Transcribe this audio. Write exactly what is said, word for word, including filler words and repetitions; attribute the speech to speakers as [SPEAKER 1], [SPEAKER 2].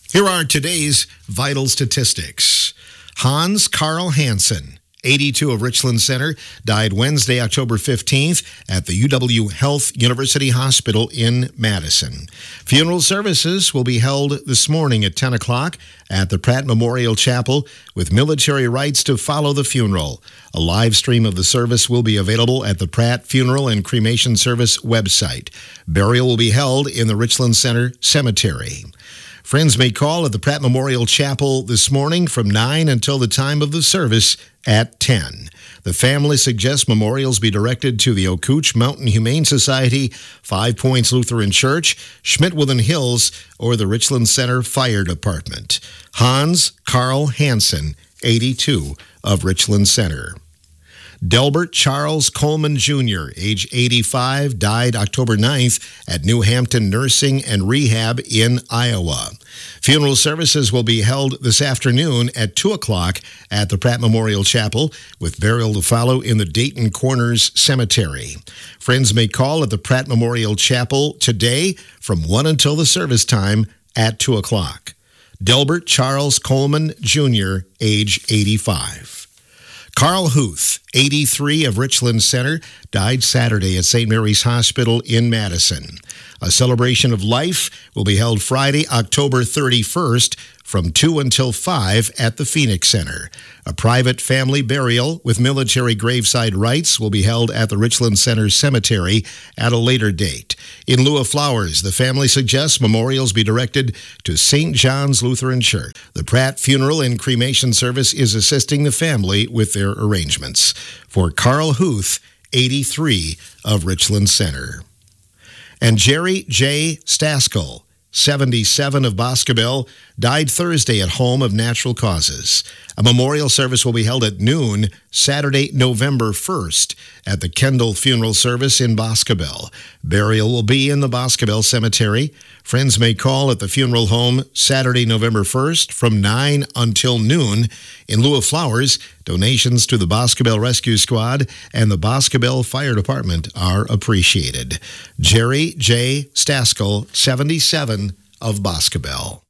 [SPEAKER 1] Here are today's vital statistics. Hans Carl Hansen, eighty-two of Richland Center, died Wednesday, October fifteenth at the U W Health University Hospital in Madison. Funeral services will be held this morning at ten o'clock at the Pratt Memorial Chapel with military rites to follow the funeral. A live stream of the service will be available at the Pratt Funeral and Cremation Service website. Burial will be held in the Richland Center Cemetery. Friends may call at the Pratt Memorial Chapel this morning from nine until the time of the service at ten. The family suggests memorials be directed to the Ocooch Mountain Humane Society, Five Points Lutheran Church, Schmidt-Woodland Hills, or the Richland Center Fire Department. Hans Carl Hansen, eighty-two of Richland Center. Delbert Charles Coleman Junior, age eighty-five, died October ninth at New Hampton Nursing and Rehab in Iowa. Funeral services will be held this afternoon at two o'clock at the Pratt Memorial Chapel, with burial to follow in the Dayton Corners Cemetery. Friends may call at the Pratt Memorial Chapel today from one until the service time at two o'clock. Delbert Charles Coleman Junior, age eighty-five. Carl Huth, eighty-three of Richland Center, died Saturday at Saint Mary's Hospital in Madison. A celebration of life will be held Friday, October thirty-first, from two until five at the Phoenix Center. A private family burial with military graveside rites will be held at the Richland Center Cemetery at a later date. In lieu of flowers, the family suggests memorials be directed to Saint John's Lutheran Church. The Pratt Funeral and Cremation Service is assisting the family with their arrangements. For Carl Huth, eighty-three of Richland Center. And Jerry J. Staskell, seventy-seven of Boscobel, died Thursday at home of natural causes. A memorial service will be held at noon Saturday, November first at the Kendall Funeral Service in Boscobel. Burial will be in the Boscobel Cemetery. Friends may call at the funeral home Saturday, November first from nine until noon. In lieu of flowers, donations to the Boscobel Rescue Squad and the Boscobel Fire Department are appreciated. Jerry J. Staskell, seventy-seven of Boscobel.